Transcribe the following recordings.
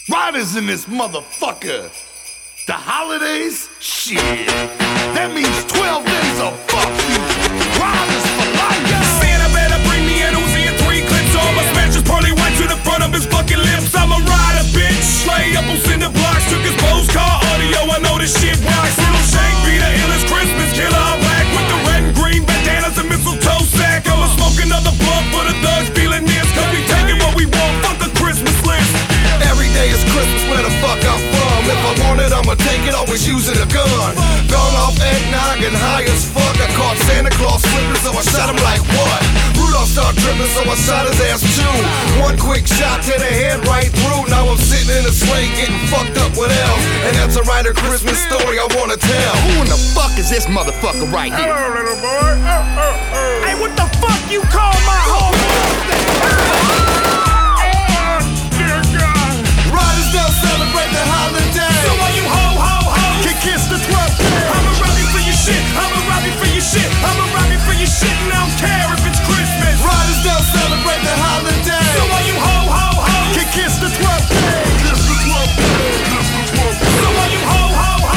Riders in this motherfucker. The holidays? Shit. That means 12 days of fuck you. Riders for life. Santa better bring me an Uzi and 3 clips. All my smashes pearly white to the front of his fucking lips. I'm a rider, bitch. Slay up on cinder blocks. Took his postcard audio. I know this shit rocks. Little Shank be the illest Christmas killer. I'm black with the red and green bandanas and mistletoe sack. I'ma smoke another blunt for the thugs feeling this. Cause we taking what we want. Fuck a Christmas list. Every day is Christmas, where the fuck I'm from. If I want it, I'ma take it, always using a gun. Gone off eggnog and high as fuck. I caught Santa Claus slipping, so I shot him like what? Rudolph started tripping, so I shot his ass too. One quick shot to the head right through. Now I'm sitting in a sleigh getting fucked up with elves. And that's a writer Christmas story I wanna tell. Who in the fuck is this motherfucker right here? Hello, little boy. Hey, what the fuck you call my home? Celebrate the holiday. So are you ho, can kiss the 12th day. I'ma rob you for your shit. I'ma rob you for your shit. I'ma rob you for your shit. And I don't care if it's Christmas. Riders don't celebrate the holiday. So are you ho, can kiss the 12th day. Kiss the 12th day. Kiss the 12th day. So are you ho?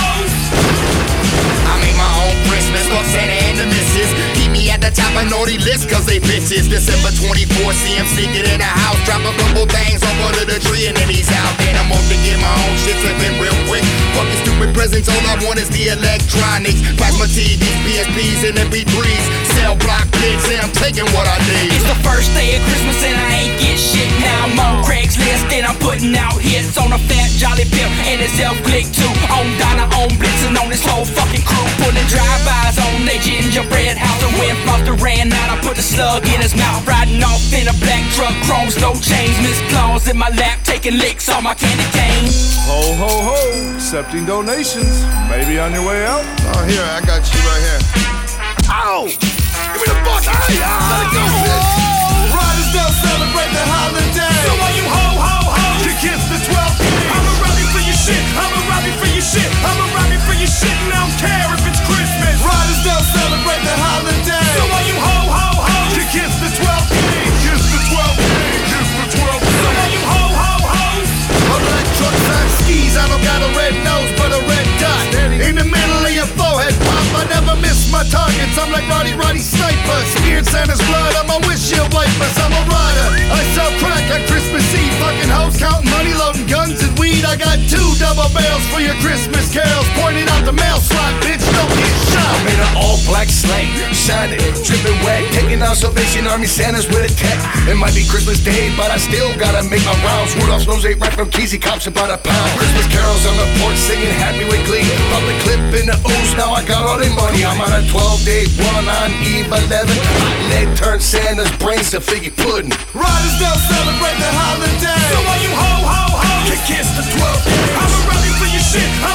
I make my own Christmas, fuck Santa and the missus. Keep me at the top of naughty list, cause they bitches. December 24, see him sneaking in the house. Drop a couple things up under the tree and then he's out. Then I'm off to get my own shit flipping real quick. Fucking stupid presents, all I want is the electronics. Plasma TVs, PSPs, and MP3s. Cell block pics, and I'm taking what I need. It's the first day of Christmas and I ain't get shit. Now I'm on Craigslist and I'm putting out hits on a fat jolly bill and it's self-click too. On Donna, on Blitzen, on this whole fucking crew. Pulling drive-bys on they gingerbread house. And when Foster ran out, I put the slug in his mouth. Riding off in a black truck, chromes, no chains. Miss Claus in my lap, taking licks on my candy cane. Ho, ho, ho. Accepting donations. Maybe on your way out? Oh, here, I got you right here. Ow! Give me the fuck! Hey, let it go, bitch! Riders don't celebrate the holiday. So are you ho, to kiss the 12th day. I'ma rob you for your shit. I'ma rob you for your shit. I'ma rob you for your shit. And I don't care if it's Christmas. Riders don't celebrate the holiday. So are you ho, to kiss the 12th day. Kiss the 12th day. Kiss the 12th day. So are you ho? My black trucks on skis. I don't got a red nose, but a red dot. In the middle of your forehead pop. I never miss my targets. I'm like Roddy Sniper. Smeared Santa's blood on my windshield wipers. I'm a rider. I sell crack on Christmas Eve. Fucking hoes counting money, loading guns and weed. I got 2 double barrels for your Christmas carols. Pointing out the mail slot, bitch. Don't get shot. I'm in an all-black sleigh, shining, dripping wet, taking out Salvation Army Santas with a tech. It might be Christmas Day, but I still gotta make my rounds. Rudolph's nose ain't right from Keezy, cops about a pound. Christmas carols on the porch, singing happy with glee. Public clip in the ooze, now I got all the money. I'm on a 12-day run on Eve 11. Hot lead turned Santa's brains to figgy pudding. Riders don't celebrate the holiday. So are you ho, to kiss the 12th day. I'ma rob you for your shit.